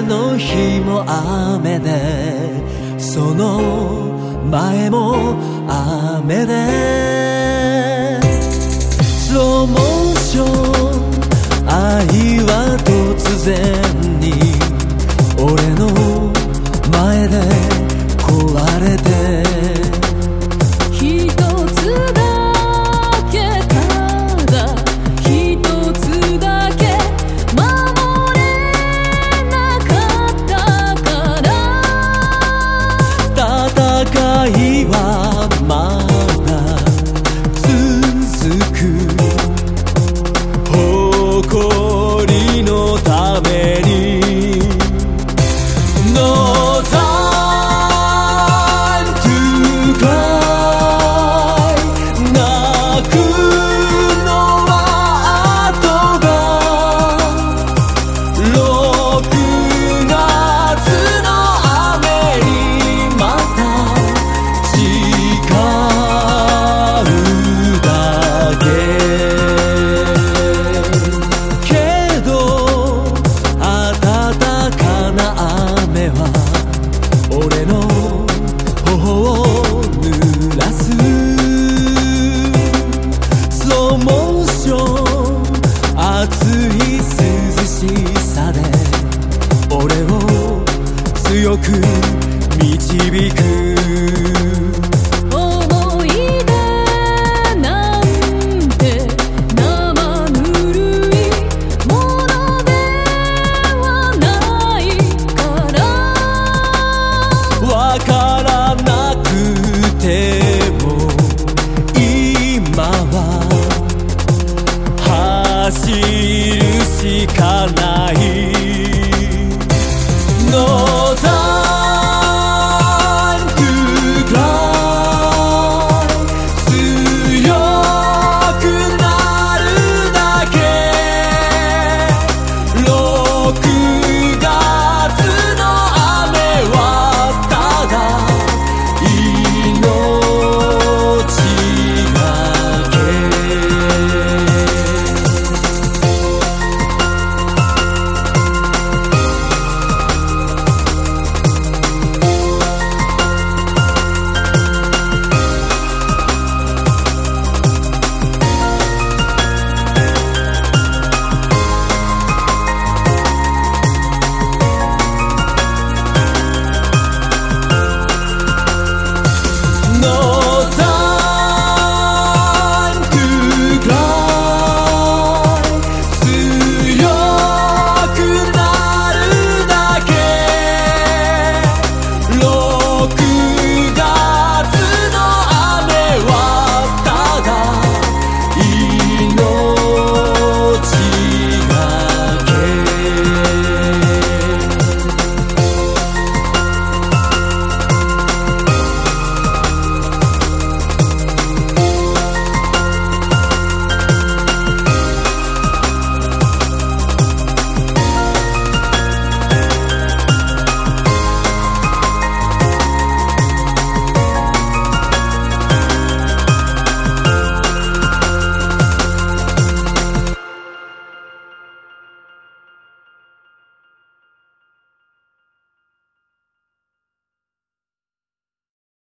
の日も雨で、その前も雨で、スローモーション、愛は突然に俺の前で壊れて、 一つだけ、ただ一つだけ守れなかったから、 戦いはまだ続く、誇りのために No time to cry、 泣くのは後が、6月の雨にまた誓うだけ。けど暖かな雨は俺の頬を濡らす、スローモーション、熱い涼しさで俺を強く導く。